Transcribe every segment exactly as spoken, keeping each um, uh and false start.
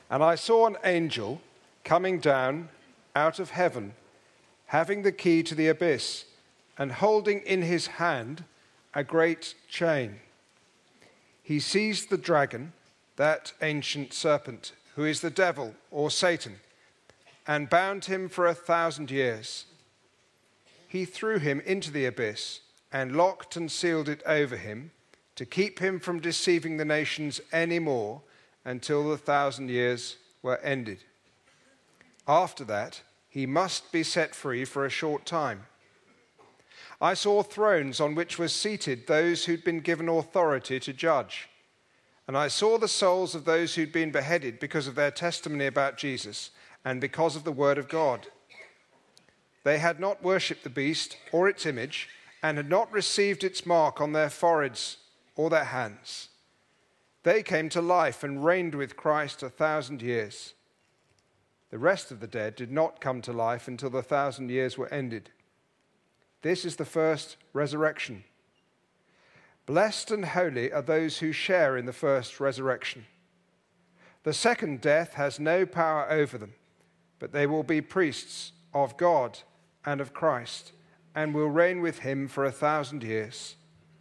And I saw an angel coming down out of heaven, having the key to the abyss, and holding in his hand a great chain. He seized the dragon, that ancient serpent, who is the devil or Satan, and bound him for a thousand years. He threw him into the abyss and locked and sealed it over him to keep him from deceiving the nations any more until the thousand years were ended. After that, he must be set free for a short time. I saw thrones on which were seated those who'd been given authority to judge. And I saw the souls of those who'd been beheaded because of their testimony about Jesus and because of the word of God. They had not worshipped the beast or its image and had not received its mark on their foreheads or their hands. They came to life and reigned with Christ a thousand years. The rest of the dead did not come to life until the thousand years were ended. This is the first resurrection. Blessed and holy are those who share in the first resurrection. The second death has no power over them, but they will be priests of God and of Christ, and will reign with him for a thousand years.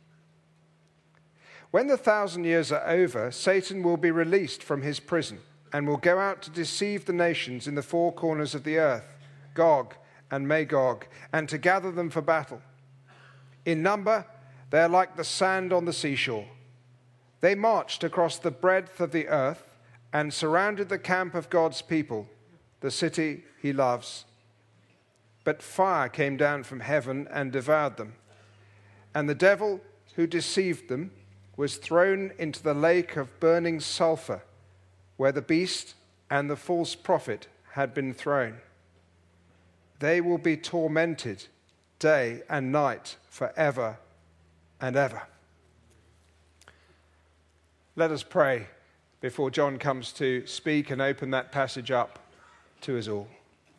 When the thousand years are over, Satan will be released from his prison and will go out to deceive the nations in the four corners of the earth, Gog and Magog, and to gather them for battle. In number, they are like the sand on the seashore. They marched across the breadth of the earth and surrounded the camp of God's people, the city he loves. But fire came down from heaven and devoured them. And the devil who deceived them was thrown into the lake of burning sulfur, where the beast and the false prophet had been thrown. They will be tormented day and night forever and ever. Let us pray before John comes to speak and open that passage up to us all.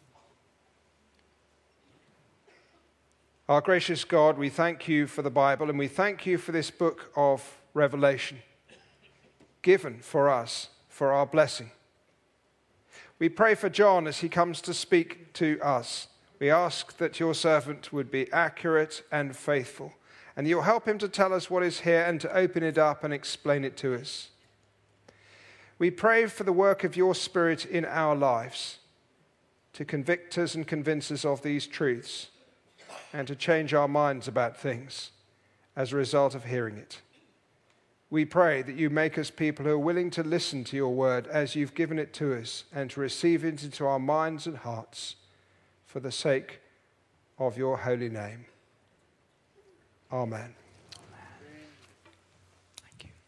Our gracious God, we thank you for the Bible, and we thank you for this book of Revelation, given for us for our blessing. We pray for John as he comes to speak to us. We ask that your servant would be accurate and faithful, and you'll help him to tell us what is here and to open it up and explain it to us. We pray for the work of your Spirit in our lives, to convict us and convince us of these truths, and to change our minds about things as a result of hearing it. We pray that you make us people who are willing to listen to your word as you've given it to us and to receive it into our minds and hearts for the sake of your holy name. Amen. Thank you.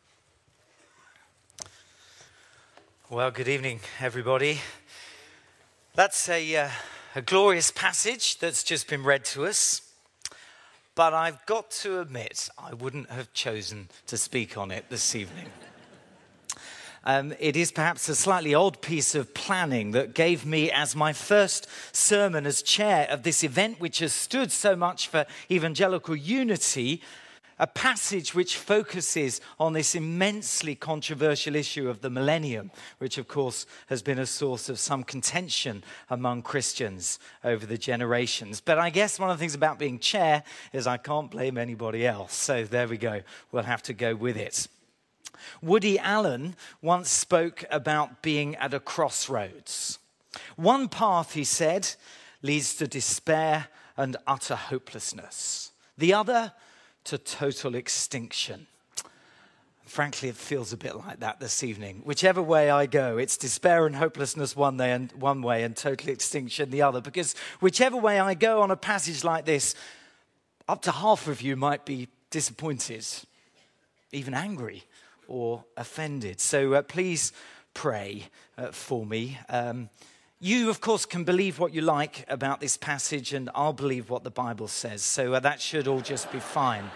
Well, good evening, everybody. That's a, uh, a glorious passage that's just been read to us. But I've got to admit, I wouldn't have chosen to speak on it this evening. Um, it is perhaps a slightly odd piece of planning that gave me, as my first sermon as chair of this event, which has stood so much for evangelical unity, a passage which focuses on this immensely controversial issue of the millennium, which of course has been a source of some contention among Christians over the generations. But I guess one of the things about being chair is I can't blame anybody else. So there we go. We'll have to go with it. Woody Allen once spoke about being at a crossroads. One path, he said, leads to despair and utter hopelessness. The other, to total extinction. Frankly, it feels a bit like that this evening. Whichever way I go, it's despair and hopelessness one way and one way and total extinction the other. Because whichever way I go on a passage like this, up to half of you might be disappointed, even angry or offended. So uh, please pray uh, for me. Um, You, of course, can believe what you like about this passage, and I'll believe what the Bible says. So uh, that should all just be fine.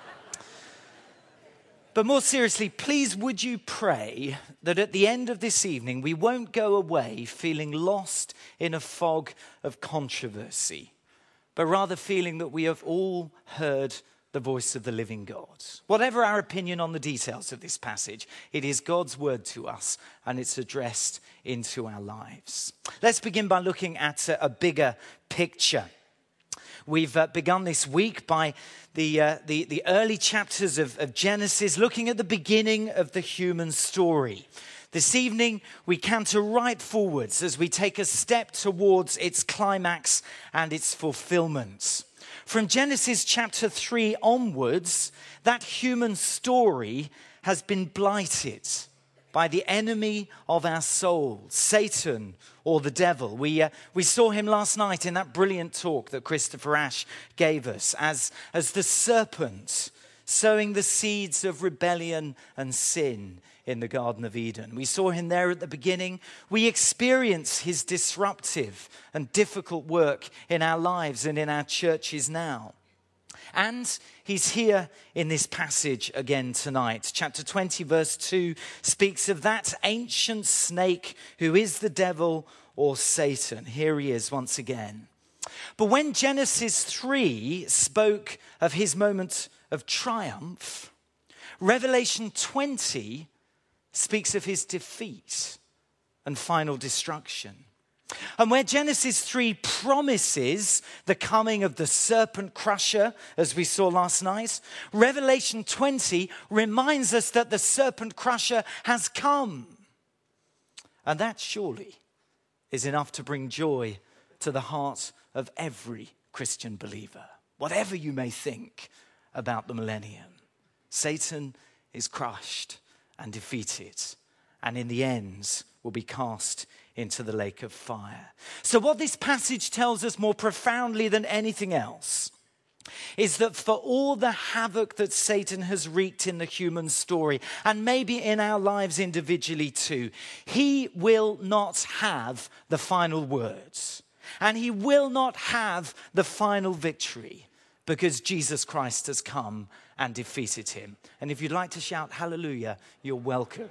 But more seriously, please would you pray that at the end of this evening, we won't go away feeling lost in a fog of controversy, but rather feeling that we have all heard the voice of the living God. Whatever our opinion on the details of this passage, it is God's word to us, and it's addressed into our lives. Let's begin by looking at a, a bigger picture. We've uh, begun this week by the, uh, the, the early chapters of, of Genesis, looking at the beginning of the human story. This evening, we canter right forwards as we take a step towards its climax and its fulfillment. From Genesis chapter three onwards, that human story has been blighted by the enemy of our souls, Satan or the devil. We, uh, we saw him last night in that brilliant talk that Christopher Ash gave us as, as the serpent sowing the seeds of rebellion and sin in the Garden of Eden. We saw him there at the beginning. We experience his disruptive and difficult work in our lives and in our churches now. And he's here in this passage again tonight. Chapter twenty, verse two, speaks of that ancient snake who is the devil or Satan. Here he is once again. But when Genesis three spoke of his moment of triumph, Revelation twenty speaks of his defeat and final destruction. And where Genesis three promises the coming of the serpent crusher, as we saw last night, Revelation twenty reminds us that the serpent crusher has come. And that surely is enough to bring joy to the heart of every Christian believer. Whatever you may think about the millennium, Satan is crushed and defeated, and in the end will be cast into the lake of fire. So what this passage tells us more profoundly than anything else is that for all the havoc that Satan has wreaked in the human story, and maybe in our lives individually too, he will not have the final words, and he will not have the final victory, because Jesus Christ has come and defeated him. And if you'd like to shout hallelujah, you're welcome.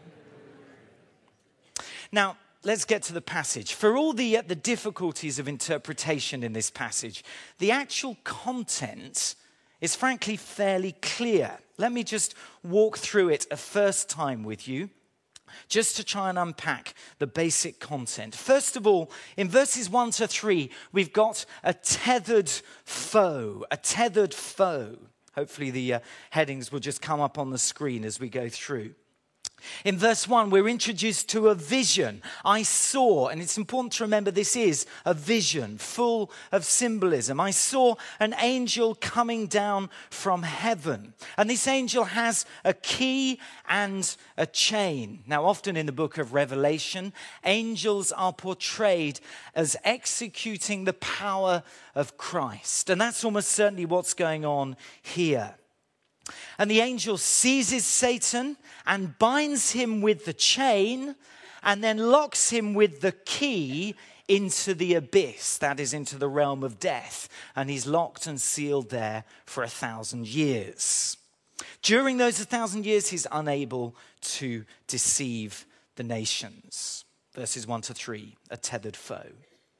Now, let's get to the passage. For all the, uh, the difficulties of interpretation in this passage, the actual content is frankly fairly clear. Let me just walk through it a first time with you, just to try and unpack the basic content. First of all, in verses one to three, we've got a tethered foe, a tethered foe. Hopefully the uh, headings will just come up on the screen as we go through. In verse one, we're introduced to a vision. I saw, and it's important to remember this is a vision full of symbolism. I saw an angel coming down from heaven. And this angel has a key and a chain. Now, often in the book of Revelation, angels are portrayed as executing the power of Christ. And that's almost certainly what's going on here. And the angel seizes Satan and binds him with the chain and then locks him with the key into the abyss, that is, into the realm of death. And he's locked and sealed there for a thousand years. During those a thousand years, he's unable to deceive the nations. Verses one to three, a tethered foe.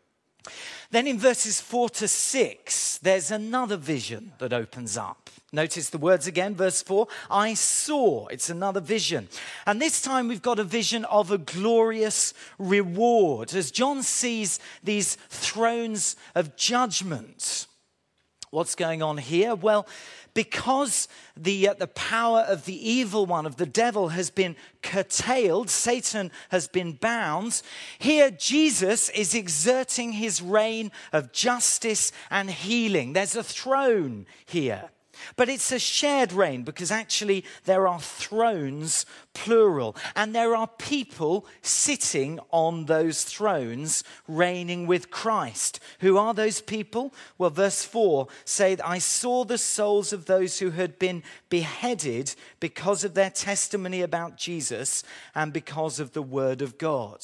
Then in verses four to six, there's another vision that opens up. Notice the words again, verse four, I saw, it's another vision. And this time we've got a vision of a glorious reward. As John sees these thrones of judgment, what's going on here? Well, because the, uh, the power of the evil one, of the devil, has been curtailed, Satan has been bound, here Jesus is exerting his reign of justice and healing. There's a throne here. But it's a shared reign because actually there are thrones, plural, and there are people sitting on those thrones reigning with Christ. Who are those people? Well, verse four says, I saw the souls of those who had been beheaded because of their testimony about Jesus and because of the word of God.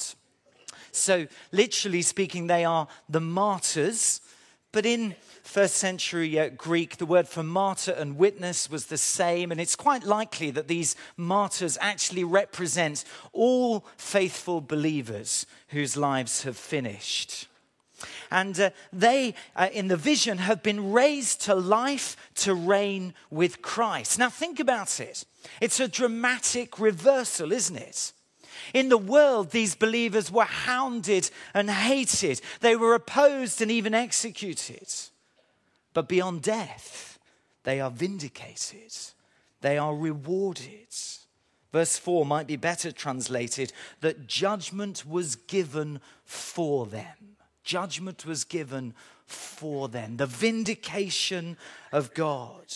So literally speaking, they are the martyrs, but in first century uh, Greek, the word for martyr and witness was the same, and it's quite likely that these martyrs actually represent all faithful believers whose lives have finished. And uh, they, uh, in the vision, have been raised to life to reign with Christ. Now think about it. It's a dramatic reversal, isn't it? In the world, these believers were hounded and hated. They were opposed and even executed. But beyond death, they are vindicated. They are rewarded. Verse four might be better translated, that judgment was given for them. Judgment was given for them. The vindication of God.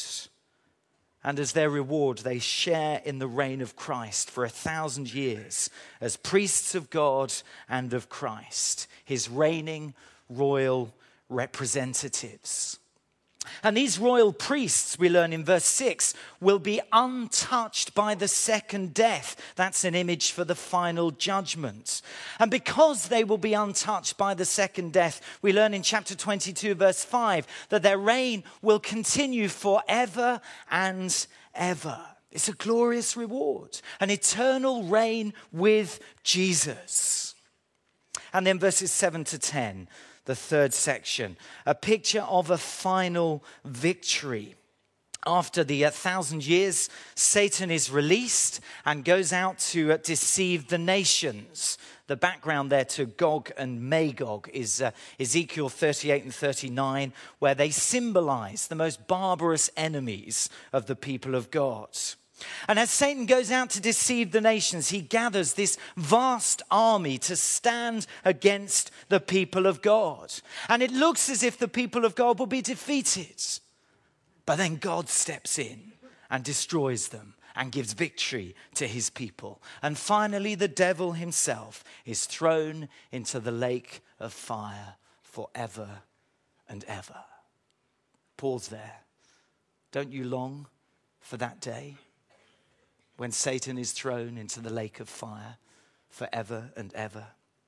And as their reward, they share in the reign of Christ for a thousand years as priests of God and of Christ, his reigning royal representatives. And these royal priests, we learn in verse six, will be untouched by the second death. That's an image for the final judgment. And because they will be untouched by the second death, we learn in chapter twenty-two, verse five, that their reign will continue forever and ever. It's a glorious reward, an eternal reign with Jesus. And then verses seven to ten. The third section, a picture of a final victory. After the uh, thousand years, Satan is released and goes out to uh, deceive the nations. The background there to Gog and Magog is uh, Ezekiel thirty-eight and thirty-nine, where they symbolize the most barbarous enemies of the people of God. And as Satan goes out to deceive the nations, he gathers this vast army to stand against the people of God. And it looks as if the people of God will be defeated. But then God steps in and destroys them and gives victory to his people. And finally, the devil himself is thrown into the lake of fire forever and ever. Pause there. Don't you long for that day when Satan is thrown into the lake of fire forever and ever?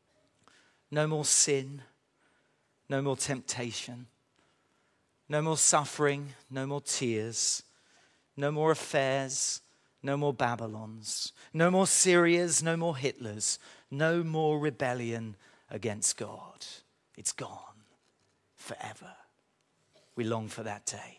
No more sin, no more temptation, no more suffering, no more tears, no more affairs, no more Babylons, no more Syrias, no more Hitlers, no more rebellion against God. It's gone forever. We long for that day.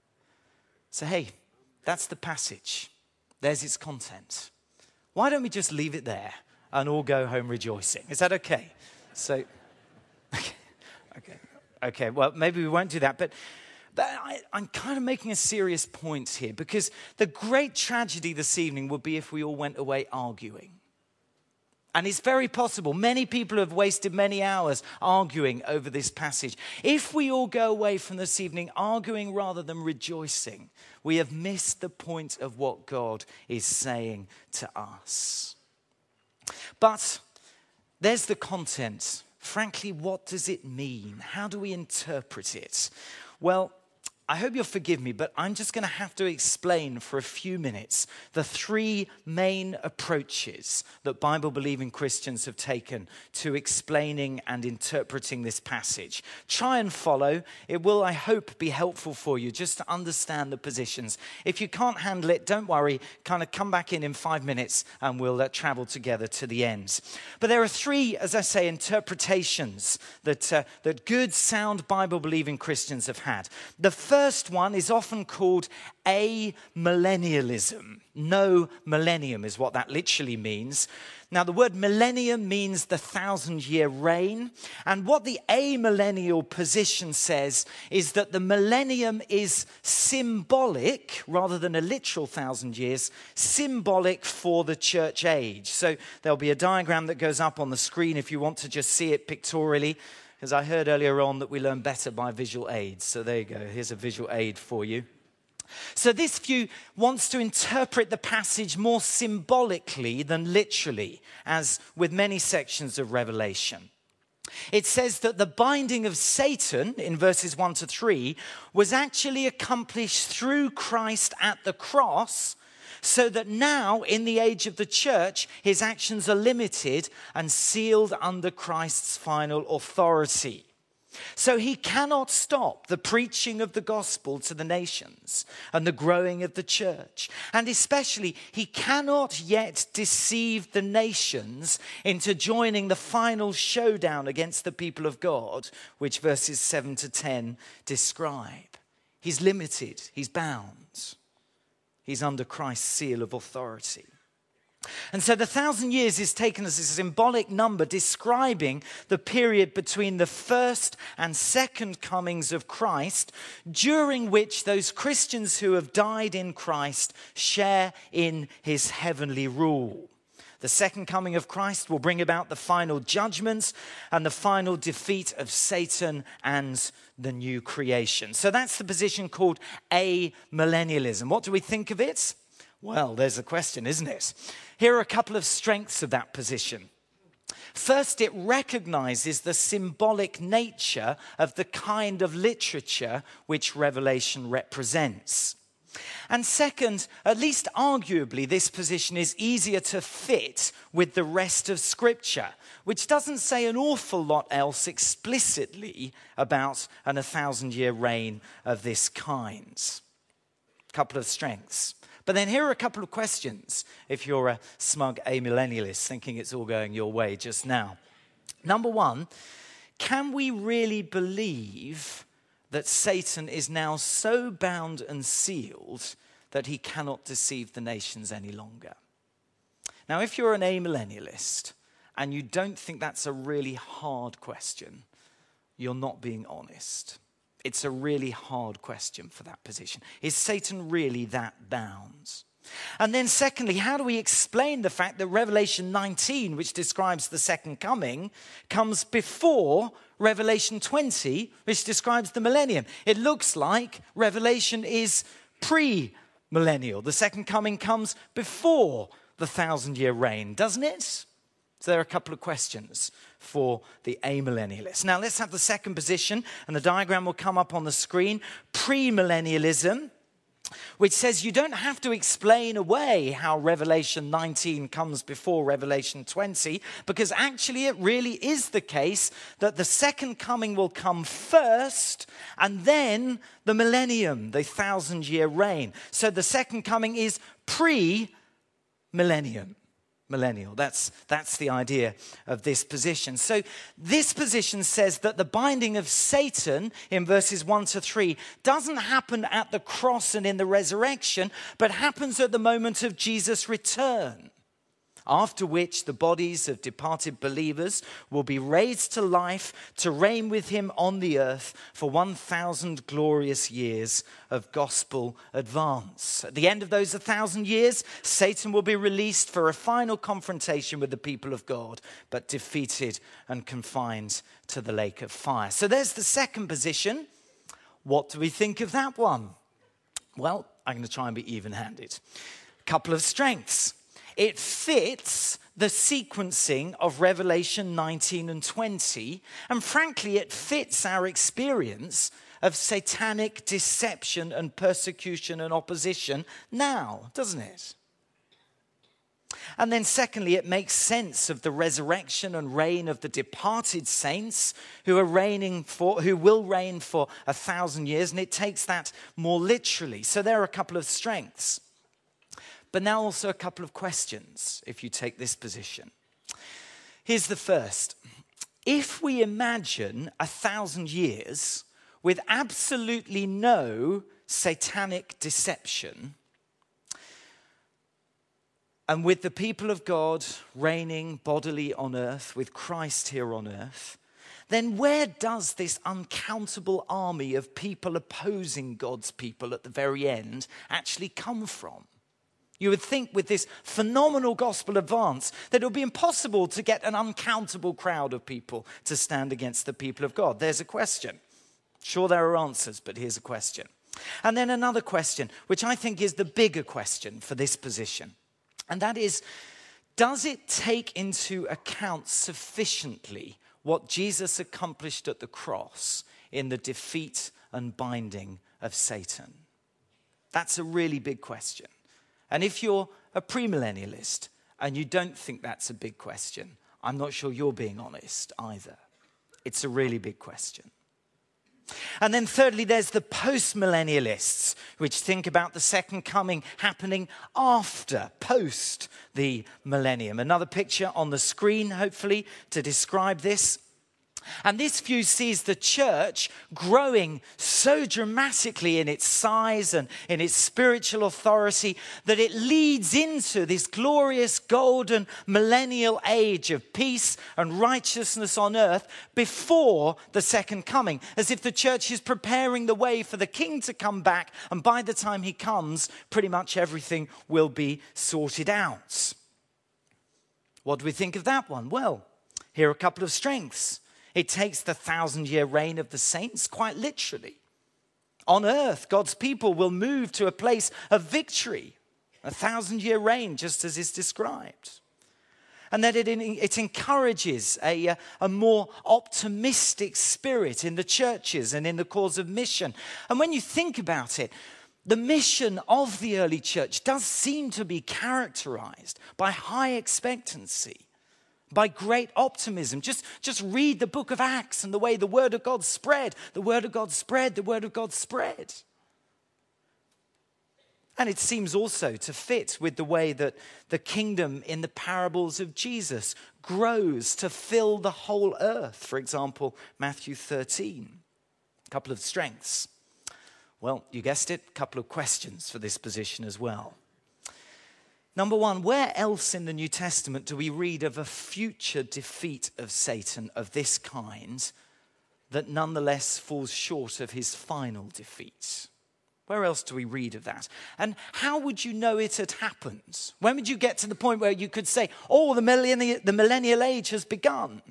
So hey, that's the passage. There's its content. Why don't we just leave it there and all go home rejoicing? Is that okay? So, okay, okay, okay. Well, maybe we won't do that, but, but I, I'm kind of making a serious point here, because the great tragedy this evening would be if we all went away arguing. And it's very possible. Many people have wasted many hours arguing over this passage. If we all go away from this evening arguing rather than rejoicing, we have missed the point of what God is saying to us. But there's the content. Frankly, what does it mean? How do we interpret it? Well, I hope you'll forgive me, but I'm just going to have to explain for a few minutes the three main approaches that Bible-believing Christians have taken to explaining and interpreting this passage. Try and follow. It will, I hope, be helpful for you just to understand the positions. If you can't handle it, don't worry. Kind of come back in in five minutes and we'll uh, travel together to the end. But there are three, as I say, interpretations that, uh, that good, sound Bible-believing Christians have had. The first one is often called amillennialism. No millennium is what that literally means. Now, the word millennium means the thousand-year reign. And what the amillennial position says is that the millennium is symbolic, rather than a literal thousand years, symbolic for the church age. So there'll be a diagram that goes up on the screen if you want to just see it pictorially. Because I heard earlier on that we learn better by visual aids. So there you go. Here's a visual aid for you. So this view wants to interpret the passage more symbolically than literally, as with many sections of Revelation. It says that the binding of Satan, in verses one to three, was actually accomplished through Christ at the cross, so that now, in the age of the church, his actions are limited and sealed under Christ's final authority. So he cannot stop the preaching of the gospel to the nations and the growing of the church. And especially, he cannot yet deceive the nations into joining the final showdown against the people of God, which verses seven to ten describe. He's limited, he's bound. He's under Christ's seal of authority. And so the thousand years is taken as a symbolic number describing the period between the first and second comings of Christ, during which those Christians who have died in Christ share in his heavenly rule. The second coming of Christ will bring about the final judgments and the final defeat of Satan and the new creation. So that's the position called amillennialism. What do we think of it? Well, there's a question, isn't it? Here are a couple of strengths of that position. First, it recognizes the symbolic nature of the kind of literature which Revelation represents. And second, at least arguably, this position is easier to fit with the rest of Scripture, which doesn't say an awful lot else explicitly about an a thousand-year reign of this kind. A couple of strengths. But then here are a couple of questions if you're a smug amillennialist thinking it's all going your way just now. Number one, can we really believe that Satan is now so bound and sealed that he cannot deceive the nations any longer? Now, if you're an amillennialist and you don't think that's a really hard question, you're not being honest. It's a really hard question for that position. Is Satan really that bound? And then secondly, how do we explain the fact that Revelation nineteen, which describes the second coming, comes before Revelation twenty, which describes the millennium? It looks like Revelation is pre-millennial. The second coming comes before the thousand-year reign, doesn't it? So there are a couple of questions for the amillennialists. Now let's have the second position, and the diagram will come up on the screen. Premillennialism, which says you don't have to explain away how Revelation nineteen comes before Revelation twenty, because actually it really is the case that the second coming will come first, and then the millennium, the thousand-year reign. So the second coming is pre-millennium. Millennial. That's, that's the idea of this position. So this position says that the binding of Satan in verses one to three doesn't happen at the cross and in the resurrection, but happens at the moment of Jesus' return. After which the bodies of departed believers will be raised to life to reign with him on the earth for one thousand glorious years of gospel advance. At the end of those one thousand years, Satan will be released for a final confrontation with the people of God, but defeated and confined to the lake of fire. So there's the second position. What do we think of that one? Well, I'm going to try and be even-handed. A couple of strengths. It fits the sequencing of Revelation nineteen and twenty, and frankly, it fits our experience of satanic deception and persecution and opposition now, doesn't it? And then secondly, it makes sense of the resurrection and reign of the departed saints who are reigning for, who will reign for a thousand years, and it takes that more literally. So there are a couple of strengths. But now also a couple of questions, if you take this position. Here's the first. If we imagine a thousand years with absolutely no satanic deception, and with the people of God reigning bodily on earth, with Christ here on earth, then where does this uncountable army of people opposing God's people at the very end actually come from? You would think with this phenomenal gospel advance that it would be impossible to get an uncountable crowd of people to stand against the people of God. There's a question. Sure, there are answers, but here's a question. And then another question, which I think is the bigger question for this position. And that is, does it take into account sufficiently what Jesus accomplished at the cross in the defeat and binding of Satan? That's a really big question. And if you're a premillennialist and you don't think that's a big question, I'm not sure you're being honest either. It's a really big question. And then thirdly, there's the post-millennialists, which think about the second coming happening after, post the millennium. Another picture on the screen, hopefully, to describe this. And this view sees the church growing so dramatically in its size and in its spiritual authority that it leads into this glorious golden millennial age of peace and righteousness on earth before the second coming, as if the church is preparing the way for the king to come back, and by the time he comes, pretty much everything will be sorted out. What do we think of that one? Well, here are a couple of strengths. It takes the thousand-year reign of the saints quite literally. On earth, God's people will move to a place of victory, a thousand-year reign, just as is described. And that it, it encourages a, a more optimistic spirit in the churches and in the cause of mission. And when you think about it, the mission of the early church does seem to be characterized by high expectancy, by great optimism. Just, just read the book of Acts and the way the word of God spread. The word of God spread, the word of God spread. And it seems also to fit with the way that the kingdom in the parables of Jesus grows to fill the whole earth. For example, Matthew thirteen. A couple of strengths. Well, you guessed it, a couple of questions for this position as well. Number one, where else in the New Testament do we read of a future defeat of Satan of this kind that nonetheless falls short of his final defeat? Where else do we read of that? And how would you know it had happened? When would you get to the point where you could say, oh, the millennial, the millennial age has begun?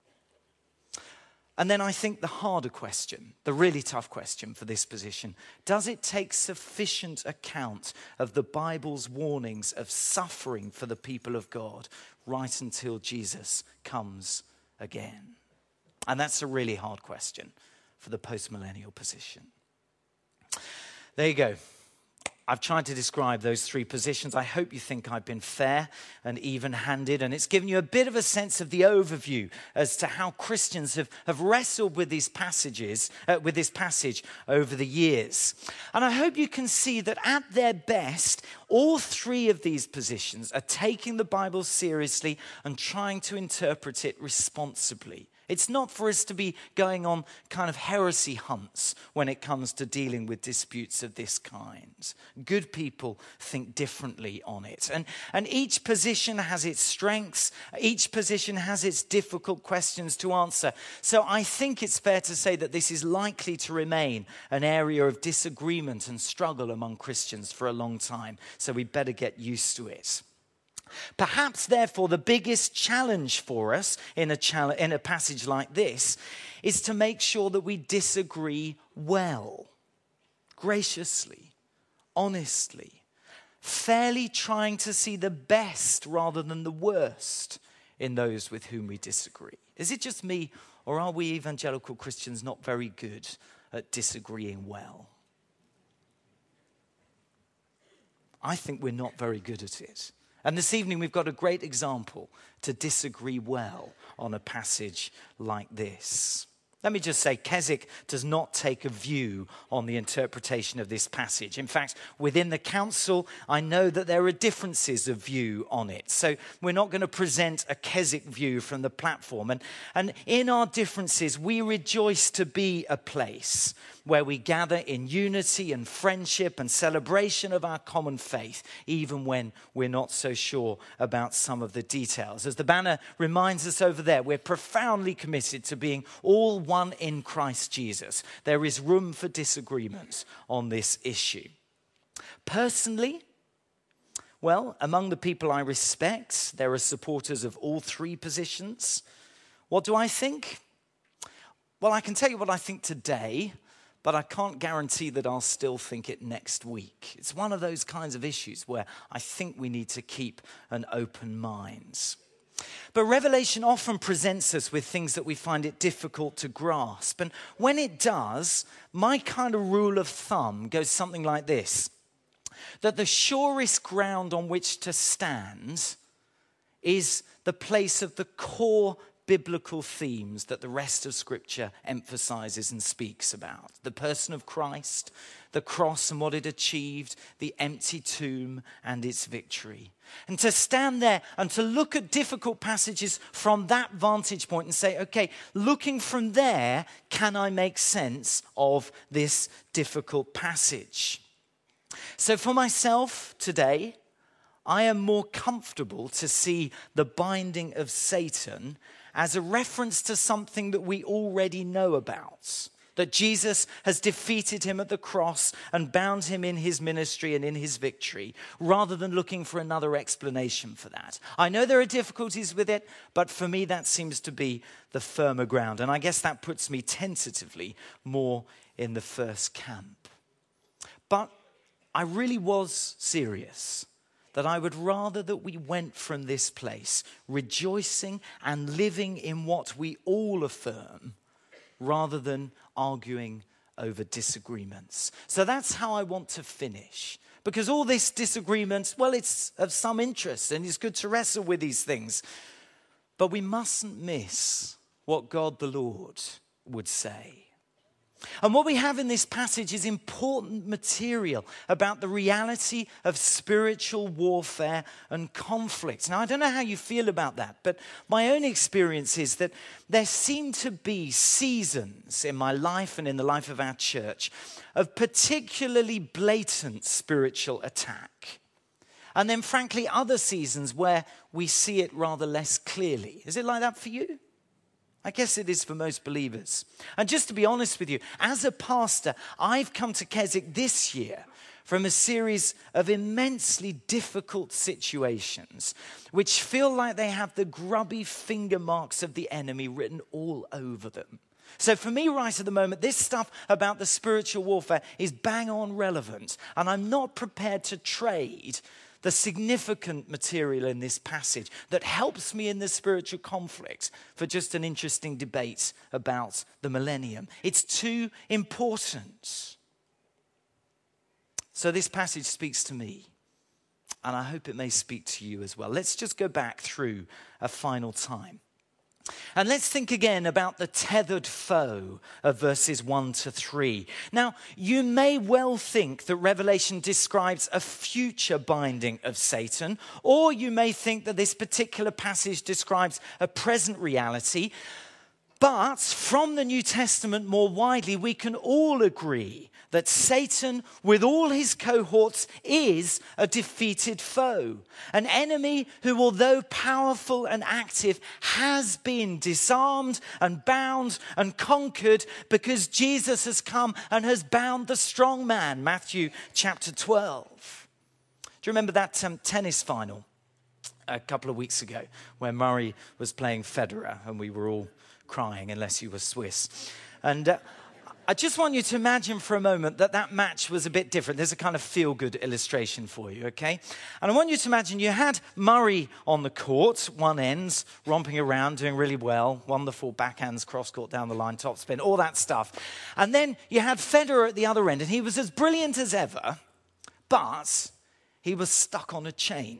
And then I think the harder question, the really tough question for this position, does it take sufficient account of the Bible's warnings of suffering for the people of God right until Jesus comes again? And that's a really hard question for the post-millennial position. There you go. I've tried to describe those three positions. I hope you think I've been fair and even-handed, and it's given you a bit of a sense of the overview as to how Christians have, have wrestled with these passages, uh, with this passage over the years. And I hope you can see that at their best, all three of these positions are taking the Bible seriously and trying to interpret it responsibly. It's not for us to be going on kind of heresy hunts when it comes to dealing with disputes of this kind. Good people think differently on it. And, and each position has its strengths. Each position has its difficult questions to answer. So I think it's fair to say that this is likely to remain an area of disagreement and struggle among Christians for a long time. So we better get used to it. Perhaps, therefore, the biggest challenge for us in a, chal- in a passage like this is to make sure that we disagree well, graciously, honestly, fairly trying to see the best rather than the worst in those with whom we disagree. Is it just me, or are we evangelical Christians not very good at disagreeing well? I think we're not very good at it. And this evening we've got a great example to disagree well on a passage like this. Let me just say, Keswick does not take a view on the interpretation of this passage. In fact, within the council, I know that there are differences of view on it. So we're not going to present a Keswick view from the platform. And, and in our differences, we rejoice to be a place where we gather in unity and friendship and celebration of our common faith, even when we're not so sure about some of the details. As the banner reminds us over there, we're profoundly committed to being all one in Christ Jesus. There is room for disagreement on this issue. Personally, well, among the people I respect, there are supporters of all three positions. What do I think? Well, I can tell you what I think today, but I can't guarantee that I'll still think it next week. It's one of those kinds of issues where I think we need to keep an open mind. But Revelation often presents us with things that we find it difficult to grasp. And when it does, my kind of rule of thumb goes something like this: that the surest ground on which to stand is the place of the core biblical themes that the rest of Scripture emphasizes and speaks about. The person of Christ, the cross and what it achieved, the empty tomb and its victory. And to stand there and to look at difficult passages from that vantage point and say, okay, looking from there, can I make sense of this difficult passage? So for myself today, I am more comfortable to see the binding of Satan as a reference to something that we already know about. That Jesus has defeated him at the cross and bound him in his ministry and in his victory, rather than looking for another explanation for that. I know there are difficulties with it, but for me that seems to be the firmer ground. And I guess that puts me tentatively more in the first camp. But I really was serious. That I would rather that we went from this place rejoicing and living in what we all affirm, rather than arguing over disagreements. So that's how I want to finish. Because all this disagreement, well, it's of some interest and it's good to wrestle with these things. But we mustn't miss what God the Lord would say. And what we have in this passage is important material about the reality of spiritual warfare and conflict. Now, I don't know how you feel about that, but my own experience is that there seem to be seasons in my life and in the life of our church of particularly blatant spiritual attack. And then, frankly, other seasons where we see it rather less clearly. Is it like that for you? I guess it is for most believers. And just to be honest with you, as a pastor, I've come to Keswick this year from a series of immensely difficult situations which feel like they have the grubby finger marks of the enemy written all over them. So for me right at the moment, this stuff about the spiritual warfare is bang on relevant, and I'm not prepared to trade the significant material in this passage that helps me in the spiritual conflict for just an interesting debate about the millennium. It's too important. So this passage speaks to me, and I hope it may speak to you as well. Let's just go back through a final time. And let's think again about the tethered foe of verses one to three. Now, you may well think that Revelation describes a future binding of Satan, or you may think that this particular passage describes a present reality. But from the New Testament more widely, we can all agree that Satan, with all his cohorts, is a defeated foe. An enemy who, although powerful and active, has been disarmed and bound and conquered because Jesus has come and has bound the strong man. Matthew chapter twelve. Do you remember that um, tennis final a couple of weeks ago where Murray was playing Federer and we were all crying, unless you were Swiss? And uh, I just want you to imagine for a moment that that match was a bit different. There's a kind of feel-good illustration for you, okay? And I want you to imagine you had Murray on the court, one end, romping around, doing really well, wonderful backhands, cross-court down the line, top spin, all that stuff. And then you had Federer at the other end, and he was as brilliant as ever, but he was stuck on a chain.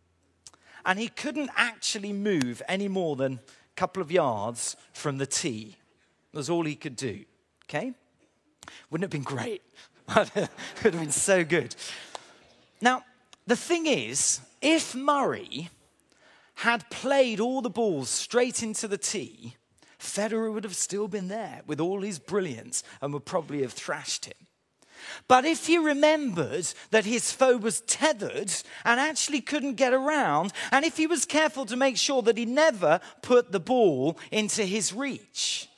And he couldn't actually move any more than a couple of yards from the tee. That was all he could do. Okay? Wouldn't it have been great? It would have been so good. Now, the thing is, if Murray had played all the balls straight into the tee, Federer would have still been there with all his brilliance and would probably have thrashed him. But if he remembered that his foe was tethered and actually couldn't get around, and if he was careful to make sure that he never put the ball into his reach,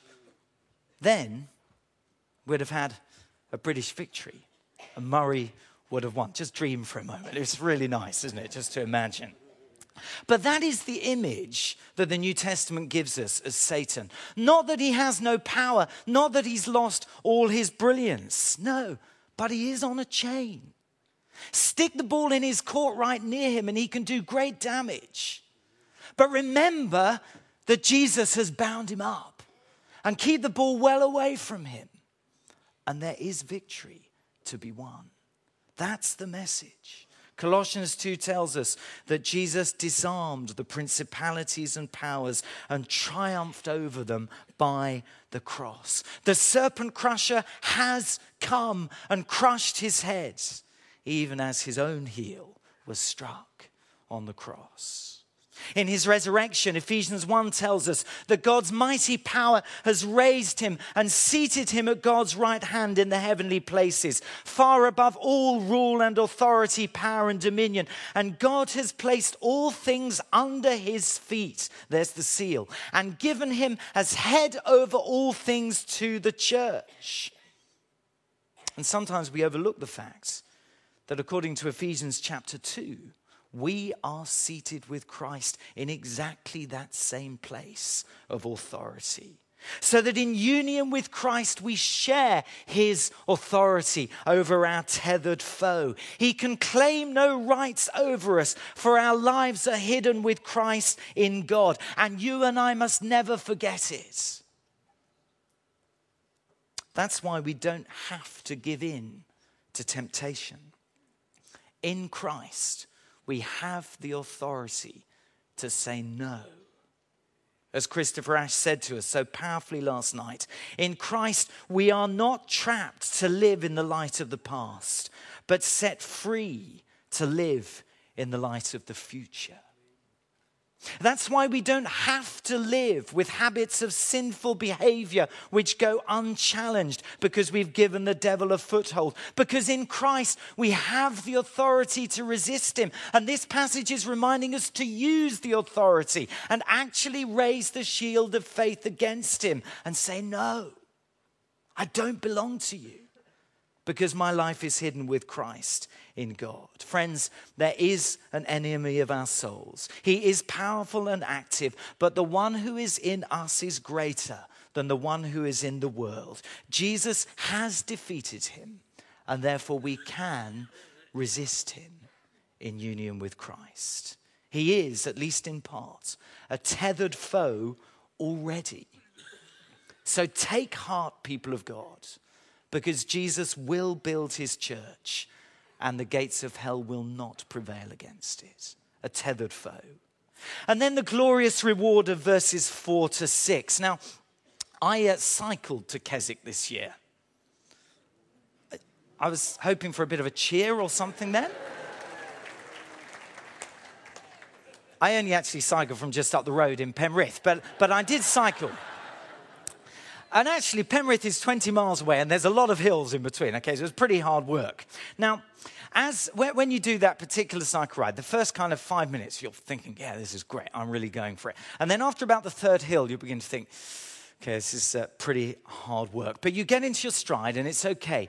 then we'd have had a British victory, and Murray would have won. Just dream for a moment. It's really nice, isn't it, just to imagine. But that is the image that the New Testament gives us as Satan. Not that he has no power, not that he's lost all his brilliance. No, but he is on a chain. Stick the ball in his court right near him and he can do great damage. But remember that Jesus has bound him up, and keep the ball well away from him. And there is victory to be won. That's the message. Colossians two tells us that Jesus disarmed the principalities and powers and triumphed over them by the cross. The serpent crusher has come and crushed his head, even as his own heel was struck on the cross. In his resurrection, Ephesians one tells us that God's mighty power has raised him and seated him at God's right hand in the heavenly places, far above all rule and authority, power and dominion. And God has placed all things under his feet, there's the seal, and given him as head over all things to the church. And sometimes we overlook the fact that according to Ephesians chapter two, we are seated with Christ in exactly that same place of authority. So that in union with Christ, we share his authority over our tethered foe. He can claim no rights over us, for our lives are hidden with Christ in God. And you and I must never forget it. That's why we don't have to give in to temptation. In Christ, we have the authority to say no. As Christopher Ash said to us so powerfully last night, in Christ we are not trapped to live in the light of the past, but set free to live in the light of the future. That's why we don't have to live with habits of sinful behavior which go unchallenged because we've given the devil a foothold. Because in Christ we have the authority to resist him. And this passage is reminding us to use the authority and actually raise the shield of faith against him and say, no, I don't belong to you because my life is hidden with Christ in God. Friends, there is an enemy of our souls. He is powerful and active, but the one who is in us is greater than the one who is in the world. Jesus has defeated him, and therefore we can resist him in union with Christ. He is, at least in part, a tethered foe already. So take heart, people of God, because Jesus will build his church and the gates of hell will not prevail against it. A tethered foe. And then the glorious reward of verses four to six. Now, I uh, cycled to Keswick this year. I was hoping for a bit of a cheer or something then. I only actually cycled from just up the road in Penrith, but, but I did cycle. And actually, Penrith is twenty miles away, and there's a lot of hills in between. Okay, so it was pretty hard work. Now, as when you do that particular cycle ride, the first kind of five minutes, you're thinking, yeah, this is great. I'm really going for it. And then after about the third hill, you begin to think, okay, this is uh, pretty hard work. But you get into your stride, and it's okay.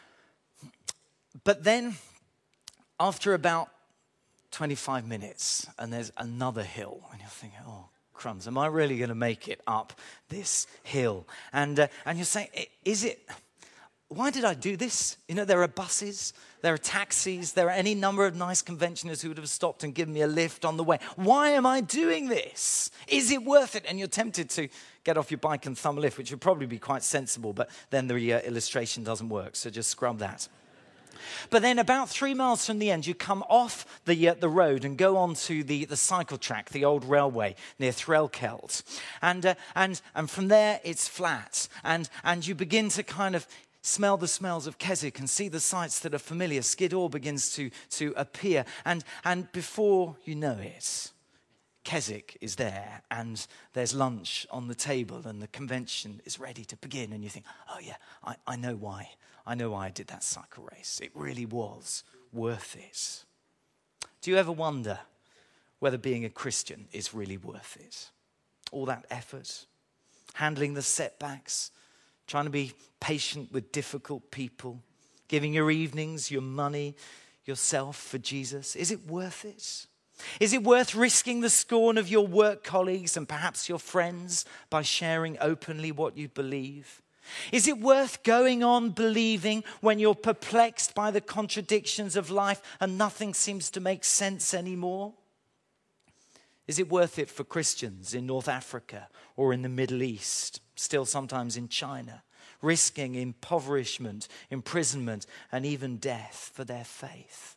But then, after about twenty-five minutes, and there's another hill, and you're thinking, oh, crumbs, am I really going to make it up this hill? And uh, and you're saying, is it, why did I do this? You know, there are buses, there are taxis, there are any number of nice conventioners who would have stopped and given me a lift on the way. Why am I doing this? Is it worth it? And you're tempted to get off your bike and thumb a lift, which would probably be quite sensible, but then the uh, illustration doesn't work, so just scrub that. But then about three miles from the end, you come off the uh, the road and go onto the, the cycle track, the old railway near Threlkeld. And, uh, and, and from there, it's flat. And, and you begin to kind of smell the smells of Keswick and see the sights that are familiar. Skiddaw begins to, to appear. And, and before you know it, Keswick is there, and there's lunch on the table, and the convention is ready to begin. And you think, oh yeah, I, I know why. I know why I did that cycle race. It really was worth it. Do you ever wonder whether being a Christian is really worth it? All that effort, handling the setbacks, trying to be patient with difficult people, giving your evenings, your money, yourself for Jesus. Is it worth it? Is it worth risking the scorn of your work colleagues and perhaps your friends by sharing openly what you believe? Is it worth going on believing when you're perplexed by the contradictions of life and nothing seems to make sense anymore? Is it worth it for Christians in North Africa or in the Middle East, still sometimes in China, risking impoverishment, imprisonment, and even death for their faith?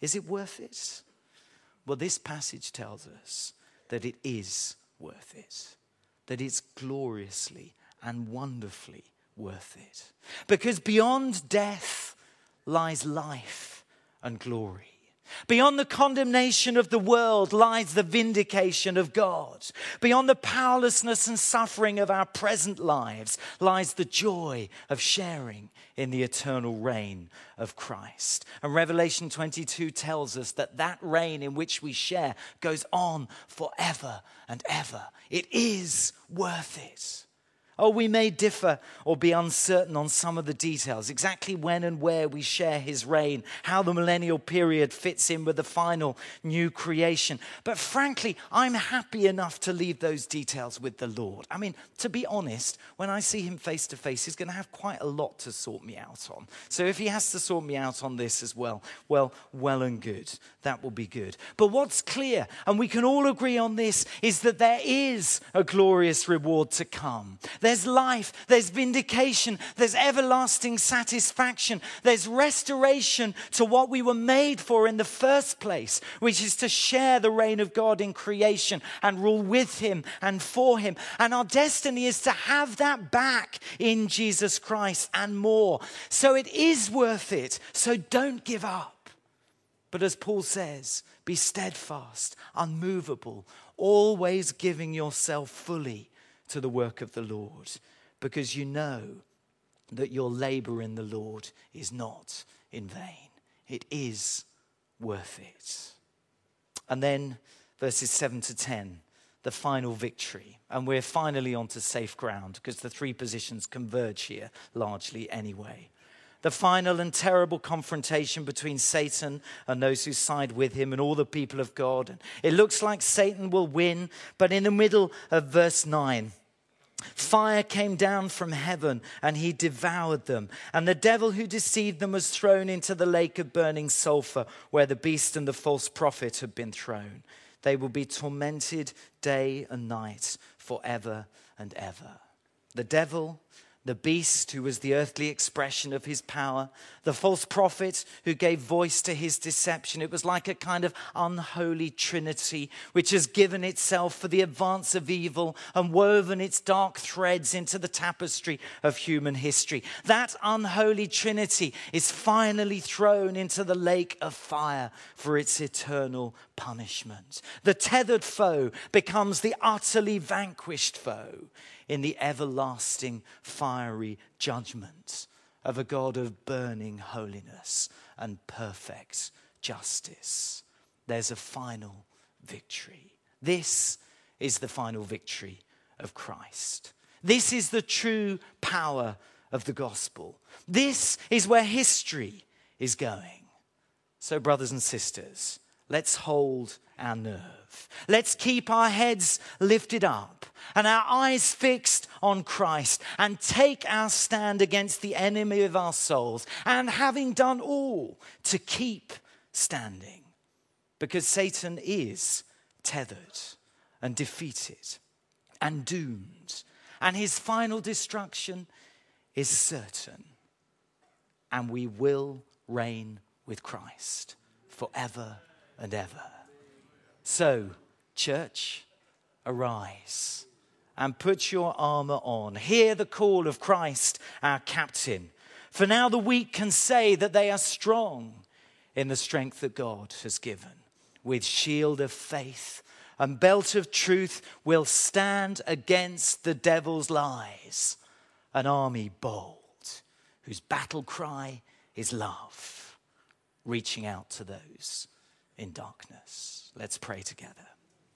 Is it worth it? Well, this passage tells us that it is worth it, that it's gloriously and wonderfully worth it. Because beyond death lies life and glory. Beyond the condemnation of the world lies the vindication of God. Beyond the powerlessness and suffering of our present lives lies the joy of sharing in the eternal reign of Christ. And Revelation twenty-two tells us that that reign in which we share goes on forever and ever. It is worth it. Oh, we may differ or be uncertain on some of the details, exactly when and where we share his reign, how the millennial period fits in with the final new creation. But frankly, I'm happy enough to leave those details with the Lord. I mean, to be honest, when I see him face to face, he's going to have quite a lot to sort me out on. So if he has to sort me out on this as well, well, well and good. That will be good. But what's clear, and we can all agree on this, is that there is a glorious reward to come. There's life, there's vindication, there's everlasting satisfaction, there's restoration to what we were made for in the first place, which is to share the reign of God in creation and rule with him and for him. And our destiny is to have that back in Jesus Christ and more. So it is worth it. So don't give up. But as Paul says, be steadfast, unmovable, always giving yourself fully to the work of the Lord, because you know that your labor in the Lord is not in vain. It is worth it. And then verses seven to ten, the final victory. And we're finally onto safe ground because the three positions converge here largely anyway. The final and terrible confrontation between Satan and those who side with him and all the people of God. And it looks like Satan will win, but in the middle of verse nine, fire came down from heaven and he devoured them. And the devil who deceived them was thrown into the lake of burning sulfur where the beast and the false prophet had been thrown. They will be tormented day and night forever and ever. The devil, the beast who was the earthly expression of his power, the false prophet who gave voice to his deception. It was like a kind of unholy trinity which has given itself for the advance of evil and woven its dark threads into the tapestry of human history. That unholy trinity is finally thrown into the lake of fire for its eternal punishment. The tethered foe becomes the utterly vanquished foe in the everlasting fiery judgment of a God of burning holiness and perfect justice. There's a final victory. This is the final victory of Christ. This is the true power of the gospel. This is where history is going. So, brothers and sisters, let's hold our nerve. Let's keep our heads lifted up and our eyes fixed on Christ and take our stand against the enemy of our souls, and having done all, to keep standing, because Satan is tethered and defeated and doomed, and his final destruction is certain, and we will reign with Christ forever and ever. So, church, arise and put your armor on. Hear the call of Christ, our captain. For now the weak can say that they are strong in the strength that God has given. With shield of faith and belt of truth, we'll stand against the devil's lies. An army bold, whose battle cry is love, reaching out to those in darkness. Let's pray together.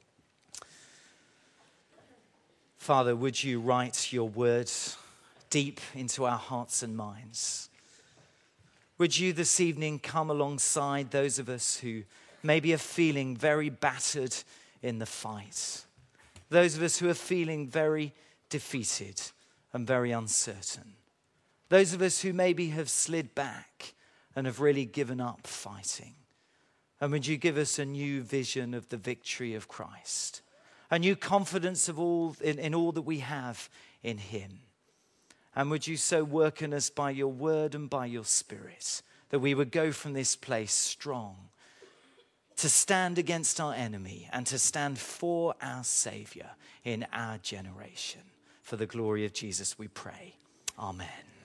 Father, would you write your words deep into our hearts and minds? Would you this evening come alongside those of us who maybe are feeling very battered in the fight? Those of us who are feeling very defeated and very uncertain. Those of us who maybe have slid back and have really given up fighting. And would you give us a new vision of the victory of Christ? A new confidence of all in, in all that we have in him. And would you so work in us by your word and by your spirit, that we would go from this place strong to stand against our enemy and to stand for our Savior in our generation. For the glory of Jesus, we pray. Amen.